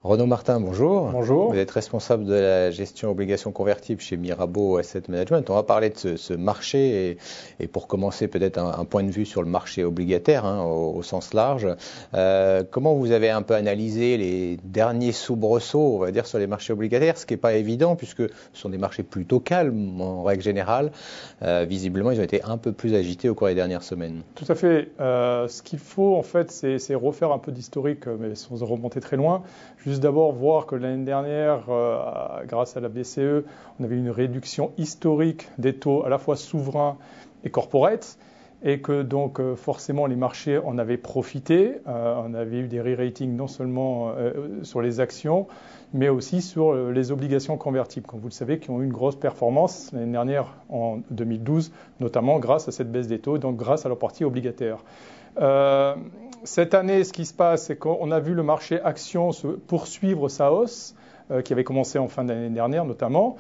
Renaud Martin, bonjour. Bonjour. Vous êtes responsable de la gestion obligations convertibles chez Mirabeau Asset Management. On va parler de ce marché et pour commencer peut-être un point de vue sur le marché obligataire au sens large. Comment vous avez un peu analysé les derniers soubresauts, on va dire, sur les marchés obligataires, ce qui n'est pas évident puisque ce sont des marchés plutôt calmes en règle générale. Visiblement, ils ont été un peu plus agités au cours des dernières semaines. Tout à fait. Ce qu'il faut en fait, c'est refaire un peu d'historique, mais sans remonter très loin. Juste d'abord voir que l'année dernière, grâce à la BCE, on avait une réduction historique des taux à la fois souverains et corporate, et que donc forcément les marchés en avaient profité. On avait eu des re-ratings non seulement sur les actions, mais aussi sur les obligations convertibles, comme vous le savez, qui ont eu une grosse performance l'année dernière en 2012, notamment grâce à cette baisse des taux, donc grâce à leur partie obligataire. Cette année, ce qui se passe, c'est qu'on a vu le marché actions poursuivre sa hausse, qui avait commencé en fin d'année dernière notamment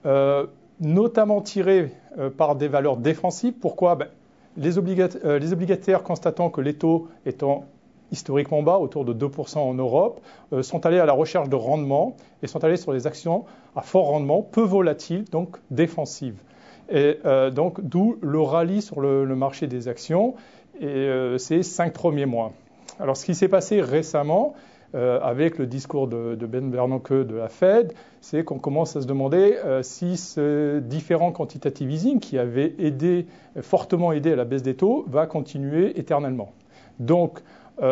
tiré par des valeurs défensives. Pourquoi ? Les obligataires, constatant que les taux étant historiquement bas, autour de 2% en Europe, sont allés à la recherche de rendement et sont allés sur les actions à fort rendement, peu volatiles, donc défensives. Et donc, d'où le rallye sur le marché des actions ces 5 premiers mois. Alors, ce qui s'est passé récemment, avec le discours de Ben Bernanke de la Fed, c'est qu'on commence à se demander si ce différent quantitative easing qui avait fortement aidé à la baisse des taux va continuer éternellement. Donc,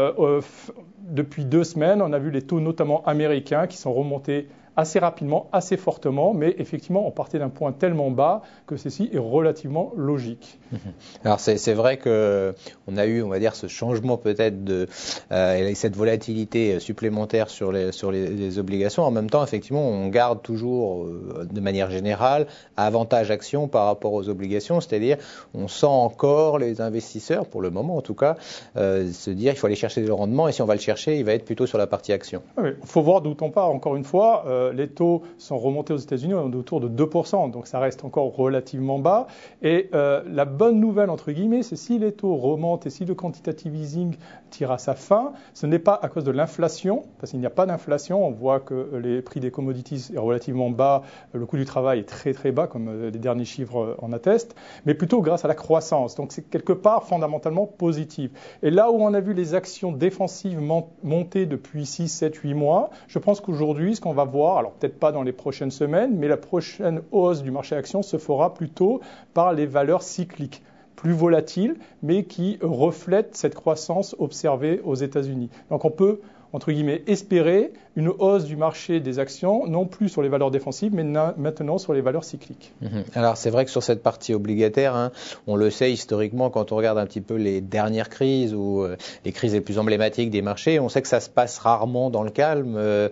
depuis 2 semaines, on a vu les taux notamment américains qui sont remontés assez rapidement, assez fortement, mais effectivement, on partait d'un point tellement bas que ceci est relativement logique. Alors, c'est vrai qu'on a eu, on va dire, ce changement peut-être et cette volatilité supplémentaire sur les obligations. En même temps, effectivement, on garde toujours, de manière générale, avantage action par rapport aux obligations, c'est-à-dire on sent encore les investisseurs, pour le moment en tout cas, se dire qu'il faut aller chercher le rendement et si on va le chercher, il va être plutôt sur la partie action. Oui, il faut voir d'où on part, encore une fois. Les taux sont remontés aux États-Unis autour de 2%, donc ça reste encore relativement bas. Et la bonne nouvelle, entre guillemets, c'est si les taux remontent et si le quantitative easing tire à sa fin, ce n'est pas à cause de l'inflation, parce qu'il n'y a pas d'inflation. On voit que les prix des commodities sont relativement bas, le coût du travail est très très bas, comme les derniers chiffres en attestent, mais plutôt grâce à la croissance. Donc c'est quelque part fondamentalement positif. Et là où on a vu les actions défensives monter depuis 6, 7, 8 mois, je pense qu'aujourd'hui, ce qu'on va voir, alors peut-être pas dans les prochaines semaines, mais la prochaine hausse du marché actions se fera plutôt par les valeurs cycliques, plus volatiles, mais qui reflètent cette croissance observée aux États-Unis. Donc on peut, entre guillemets, espérer une hausse du marché des actions, non plus sur les valeurs défensives, mais maintenant sur les valeurs cycliques. Alors c'est vrai que sur cette partie obligataire, on le sait historiquement quand on regarde un petit peu les dernières crises ou les crises les plus emblématiques des marchés, on sait que ça se passe rarement dans le calme.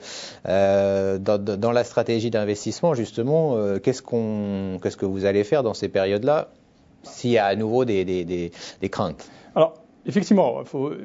Dans la stratégie d'investissement, justement, qu'est-ce que vous allez faire dans ces périodes-là s'il y a à nouveau des craintes? Alors, effectivement,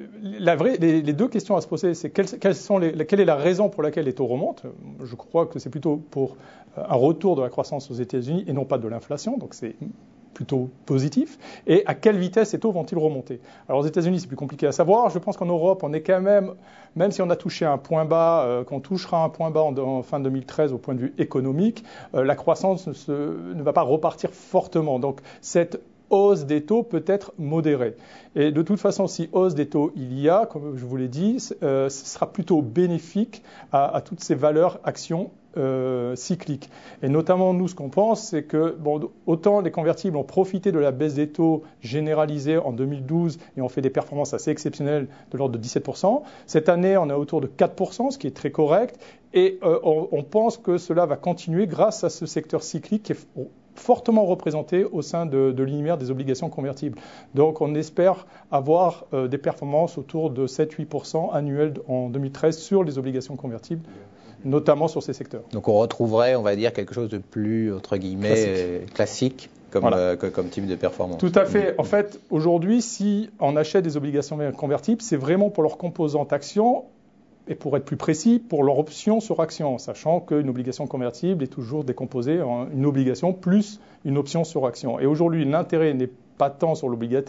les deux questions à se poser, c'est quelle est la raison pour laquelle les taux remontent. Je crois que c'est plutôt pour un retour de la croissance aux États-Unis et non pas de l'inflation, donc c'est plutôt positif. Et à quelle vitesse ces taux vont-ils remonter? Alors aux États-Unis, c'est plus compliqué à savoir. Je pense qu'en Europe, on est quand même si on a touché un point bas, qu'on touchera un point bas en fin 2013 au point de vue économique, la croissance ne va pas repartir fortement. Donc cette hausse des taux peut être modérée. Et de toute façon, si hausse des taux il y a, comme je vous l'ai dit, ce sera plutôt bénéfique à toutes ces valeurs actions cycliques. Et notamment, nous, ce qu'on pense, c'est que autant les convertibles ont profité de la baisse des taux généralisée en 2012 et ont fait des performances assez exceptionnelles de l'ordre de 17%. Cette année, on est autour de 4%, ce qui est très correct. Et on pense que cela va continuer grâce à ce secteur cyclique qui est fortement représenté au sein de l'univers des obligations convertibles. Donc on espère avoir des performances autour de 7-8% annuels en 2013 sur les obligations convertibles, notamment sur ces secteurs. Donc on retrouverait, on va dire, quelque chose de plus, entre guillemets, classique comme type de performance. Tout à fait. En fait, aujourd'hui, si on achète des obligations convertibles, c'est vraiment pour leur composante action et pour être plus précis, pour leur option sur action, sachant qu'une obligation convertible est toujours décomposée en une obligation plus une option sur action. Et aujourd'hui, l'intérêt n'est pas tant sur l'obligataire,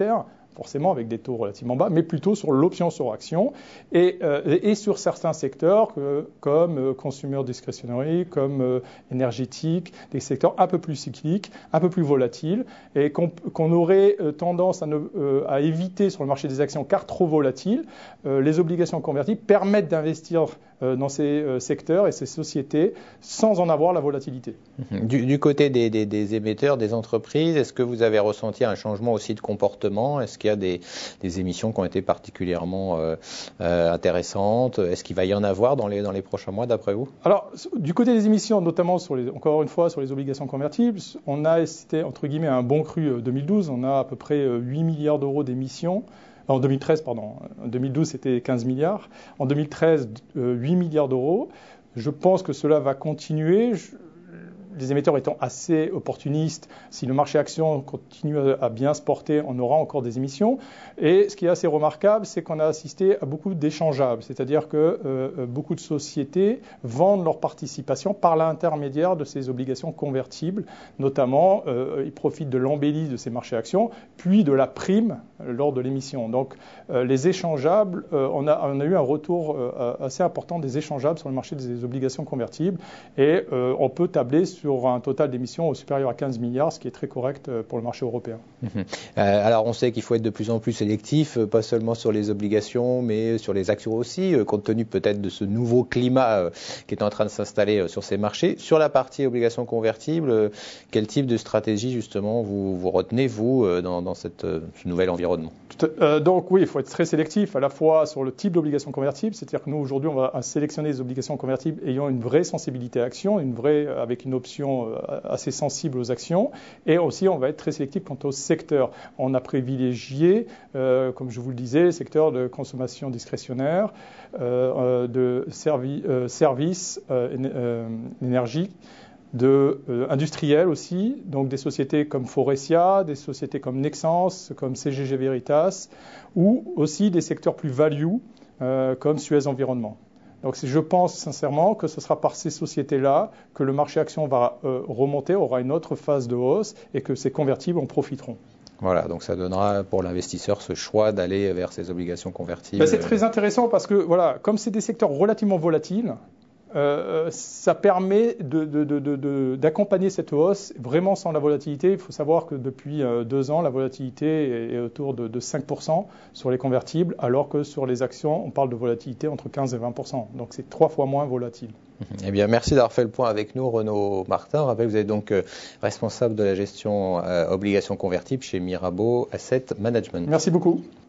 forcément avec des taux relativement bas, mais plutôt sur l'option sur action et sur certains secteurs comme consumer discretionary, comme énergétique, des secteurs un peu plus cycliques, un peu plus volatiles, et qu'on aurait tendance à éviter sur le marché des actions car trop volatiles. Les obligations convertibles permettent d'investir dans ces secteurs et ces sociétés sans en avoir la volatilité. Du côté des émetteurs, des entreprises, est-ce que vous avez ressenti un changement aussi de comportement? Est-ce qu'il y a des émissions qui ont été particulièrement intéressantes? Est-ce qu'il va y en avoir dans les prochains mois d'après vous? Alors, du côté des émissions, notamment encore une fois sur les obligations convertibles, on a assisté entre guillemets à un bon cru 2012. On a à peu près 8 milliards d'euros d'émissions. En 2013, pardon. En 2012, c'était 15 milliards. En 2013, 8 milliards d'euros. Je pense que cela va continuer. Les émetteurs étant assez opportunistes, si le marché action continue à bien se porter, on aura encore des émissions. Et ce qui est assez remarquable, c'est qu'on a assisté à beaucoup d'échangeables, c'est-à-dire que beaucoup de sociétés vendent leur participation par l'intermédiaire de ces obligations convertibles. Notamment, ils profitent de l'embellie de ces marchés actions, puis de la prime lors de l'émission. Donc, les échangeables, on a eu un retour assez important des échangeables sur le marché des obligations convertibles, et on peut tabler sur un total d'émissions supérieur à 15 milliards, ce qui est très correct pour le marché européen. Alors, on sait qu'il faut être de plus en plus sélectif, pas seulement sur les obligations, mais sur les actions aussi, compte tenu peut-être de ce nouveau climat qui est en train de s'installer sur ces marchés. Sur la partie obligations convertibles, quel type de stratégie, justement, vous retenez, vous, dans ce nouvel environnement? Donc oui, il faut être très sélectif, à la fois sur le type d'obligations convertibles, c'est-à-dire que nous, aujourd'hui, on va sélectionner des obligations convertibles ayant une vraie sensibilité à action, avec une option assez sensible aux actions, et aussi on va être très sélectif quant au secteur. On a privilégié, comme je vous le disais, les secteurs de consommation discrétionnaire, de services, énergie, industriels aussi, donc des sociétés comme Forestia, des sociétés comme Nexans, comme CGG Veritas, ou aussi des secteurs plus value, comme Suez Environnement. Donc je pense sincèrement que ce sera par ces sociétés-là que le marché action va remonter, aura une autre phase de hausse, et que ces convertibles en profiteront. Voilà, donc ça donnera pour l'investisseur ce choix d'aller vers ces obligations convertibles. C'est très intéressant parce que, voilà, comme c'est des secteurs relativement volatiles, ça permet d'accompagner cette hausse vraiment sans la volatilité. Il faut savoir que depuis 2 ans, la volatilité est autour de 5% sur les convertibles, alors que sur les actions, on parle de volatilité entre 15 et 20%. Donc c'est 3 fois moins volatile. Eh bien, merci d'avoir fait le point avec nous, Renaud Martin. Je rappelle que vous êtes donc responsable de la gestion obligations convertibles chez Mirabaud Asset Management. Merci beaucoup.